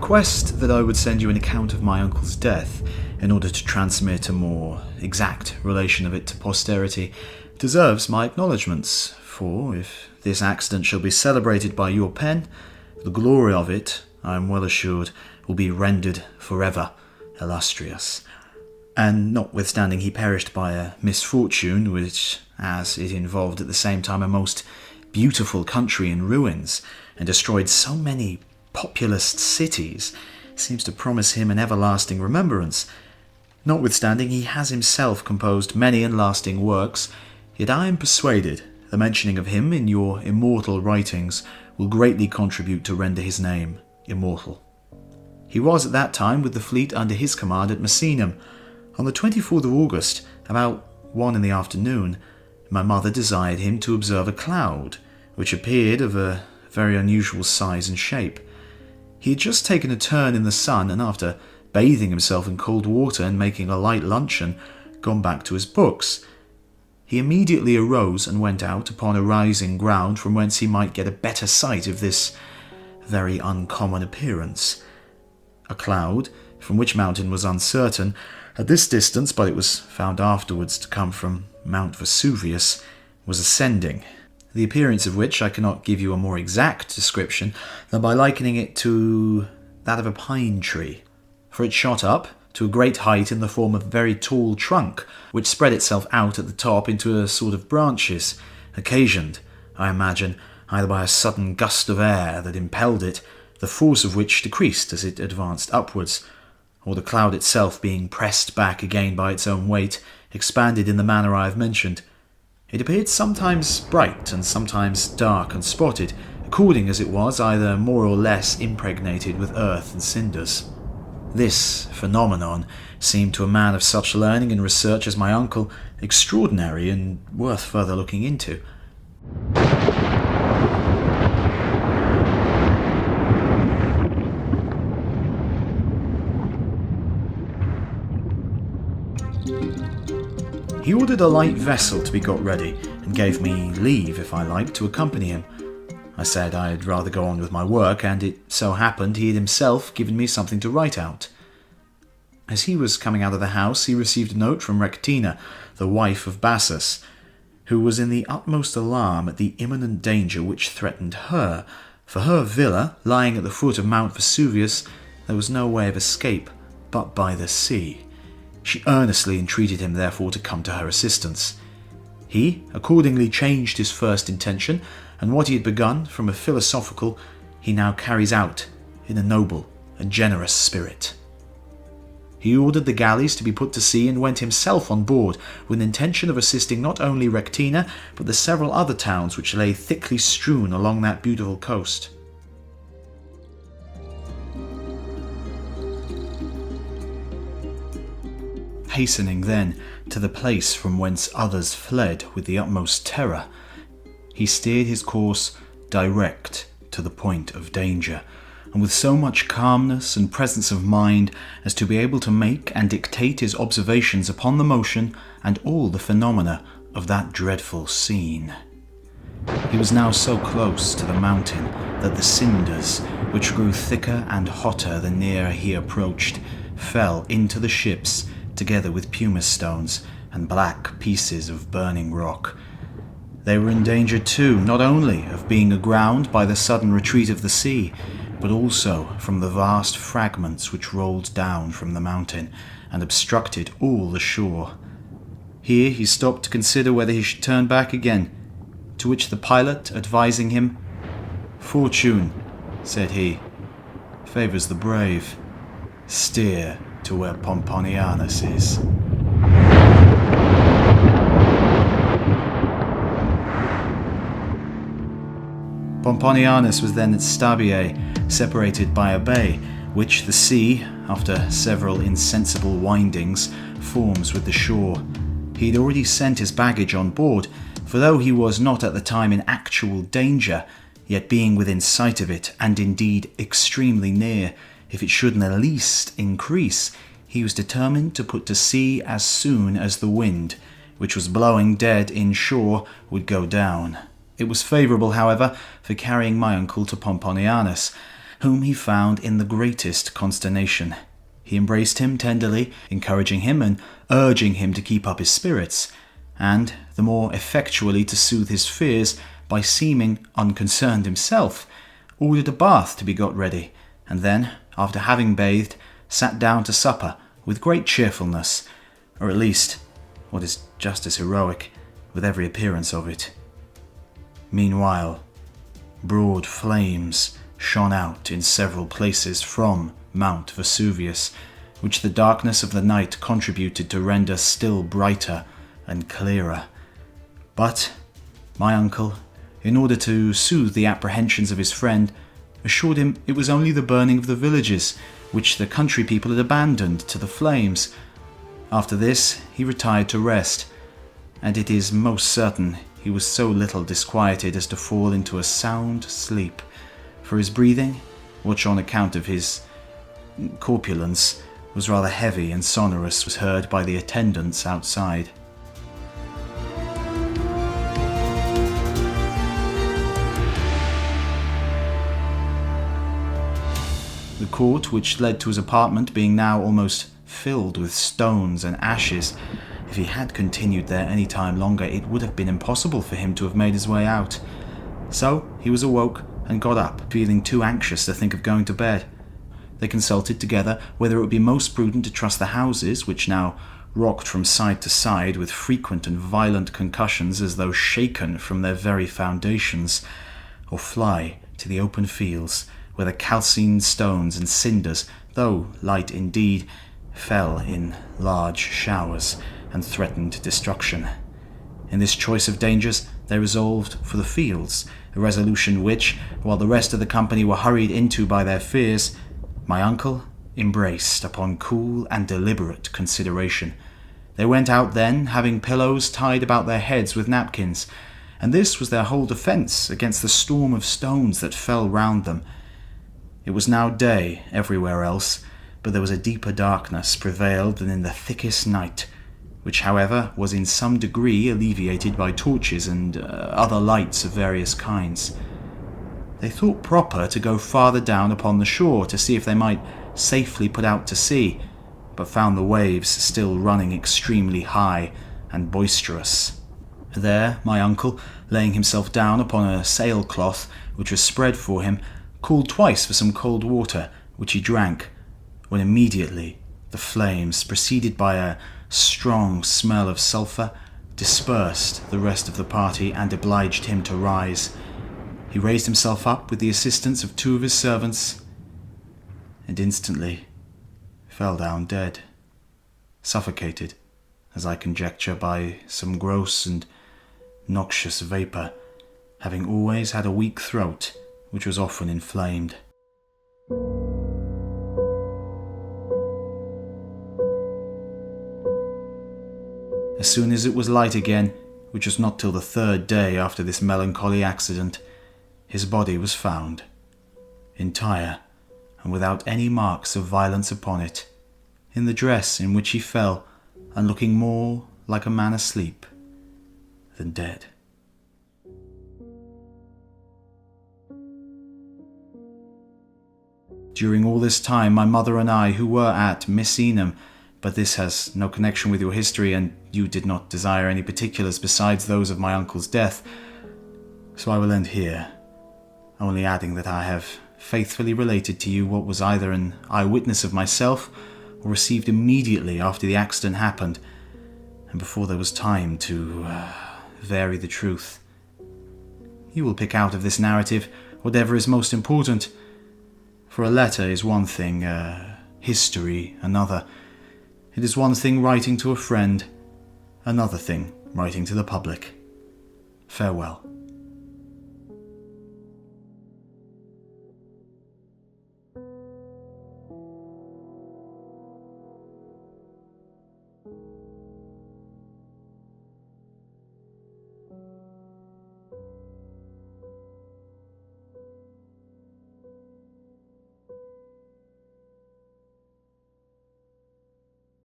request that I would send you an account of my uncle's death, in order to transmit a more exact relation of it to posterity, deserves my acknowledgments, for if this accident shall be celebrated by your pen, the glory of it, I am well assured, will be rendered forever illustrious. And notwithstanding he perished by a misfortune, which, as it involved at the same time a most beautiful country in ruins, and destroyed so many populous cities, seems to promise him an everlasting remembrance. Notwithstanding he has himself composed many and lasting works, yet I am persuaded the mentioning of him in your immortal writings will greatly contribute to render his name immortal. He was at that time with the fleet under his command at Misenum. On the 24th of August, about 1 in the afternoon, my mother desired him to observe a cloud, which appeared of a very unusual size and shape. He had just taken a turn in the sun, and after bathing himself in cold water and making a light luncheon, gone back to his books. He immediately arose and went out upon a rising ground from whence he might get a better sight of this very uncommon appearance. A cloud, from which mountain was uncertain, at this distance, but it was found afterwards to come from Mount Vesuvius, was ascending, the appearance of which I cannot give you a more exact description than by likening it to that of a pine tree, for it shot up to a great height in the form of a very tall trunk, which spread itself out at the top into a sort of branches, occasioned, I imagine, either by a sudden gust of air that impelled it, the force of which decreased as it advanced upwards, or the cloud itself being pressed back again by its own weight, expanded in the manner I have mentioned. It appeared sometimes bright and sometimes dark and spotted, according as it was either more or less impregnated with earth and cinders. This phenomenon seemed to a man of such learning and research as my uncle extraordinary and worth further looking into. He ordered a light vessel to be got ready, and gave me leave, if I liked, to accompany him. I said I had rather go on with my work, and it so happened he had himself given me something to write out. As he was coming out of the house, he received a note from Rectina, the wife of Bassus, who was in the utmost alarm at the imminent danger which threatened her. For her villa, lying at the foot of Mount Vesuvius, there was no way of escape but by the sea. She earnestly entreated him, therefore, to come to her assistance. He accordingly changed his first intention, and what he had begun from a philosophical, he now carries out in a noble and generous spirit. He ordered the galleys to be put to sea and went himself on board, with an intention of assisting not only Rectina, but the several other towns which lay thickly strewn along that beautiful coast. Hastening then to the place from whence others fled with the utmost terror, he steered his course direct to the point of danger, and with so much calmness and presence of mind as to be able to make and dictate his observations upon the motion and all the phenomena of that dreadful scene. He was now so close to the mountain that the cinders, which grew thicker and hotter the nearer he approached, fell into the ships, together with pumice stones and black pieces of burning rock. They were in danger too, not only of being aground by the sudden retreat of the sea, but also from the vast fragments which rolled down from the mountain and obstructed all the shore. Here he stopped to consider whether he should turn back again, to which the pilot, advising him, "Fortune," said he, "favours the brave. Steer to where Pomponianus is." Pomponianus was then at Stabiae, separated by a bay, which the sea, after several insensible windings, forms with the shore. He had already sent his baggage on board, for though he was not at the time in actual danger, yet being within sight of it, and indeed extremely near, if it should in the least increase, he was determined to put to sea as soon as the wind, which was blowing dead inshore, would go down. It was favourable, however, for carrying my uncle to Pomponianus, whom he found in the greatest consternation. He embraced him tenderly, encouraging him and urging him to keep up his spirits, and the more effectually to soothe his fears by seeming unconcerned himself, ordered a bath to be got ready, and then, after having bathed, sat down to supper with great cheerfulness, or at least, what is just as heroic, with every appearance of it. Meanwhile, broad flames shone out in several places from Mount Vesuvius, which the darkness of the night contributed to render still brighter and clearer. But my uncle, in order to soothe the apprehensions of his friend, assured him it was only the burning of the villages, which the country people had abandoned to the flames. After this he retired to rest, and it is most certain he was so little disquieted as to fall into a sound sleep, for his breathing, which on account of his corpulence was rather heavy and sonorous, was heard by the attendants outside. The court which led to his apartment being now almost filled with stones and ashes, if he had continued there any time longer, it would have been impossible for him to have made his way out. So he was awoke and got up, feeling too anxious to think of going to bed. They consulted together whether it would be most prudent to trust the houses, which now rocked from side to side with frequent and violent concussions as though shaken from their very foundations, or fly to the open fields, where the calcined stones and cinders, though light indeed, fell in large showers and threatened destruction. In this choice of dangers they resolved for the fields, a resolution which, while the rest of the company were hurried into by their fears, my uncle embraced upon cool and deliberate consideration. They went out then, having pillows tied about their heads with napkins, and this was their whole defence against the storm of stones that fell round them. It was now day everywhere else, but there was a deeper darkness prevailed than in the thickest night, which, however, was in some degree alleviated by torches and other lights of various kinds. They thought proper to go farther down upon the shore to see if they might safely put out to sea, but found the waves still running extremely high and boisterous. There my uncle, laying himself down upon a sailcloth which was spread for him, called twice for some cold water, which he drank, when immediately the flames, preceded by a strong smell of sulphur, dispersed the rest of the party and obliged him to rise. He raised himself up with the assistance of two of his servants, and instantly fell down dead, suffocated, as I conjecture, by some gross and noxious vapour, having always had a weak throat, which was often inflamed. As soon as it was light again, which was not till the third day after this melancholy accident, his body was found, entire, and without any marks of violence upon it, in the dress in which he fell, and looking more like a man asleep than dead. During all this time, my mother and I, who were at Misenum, but this has no connection with your history, and you did not desire any particulars besides those of my uncle's death, so I will end here, only adding that I have faithfully related to you what was either an eyewitness of myself or received immediately after the accident happened, and before there was time to vary the truth. You will pick out of this narrative whatever is most important, for a letter is one thing, history another. It is one thing writing to a friend, another thing writing to the public. Farewell.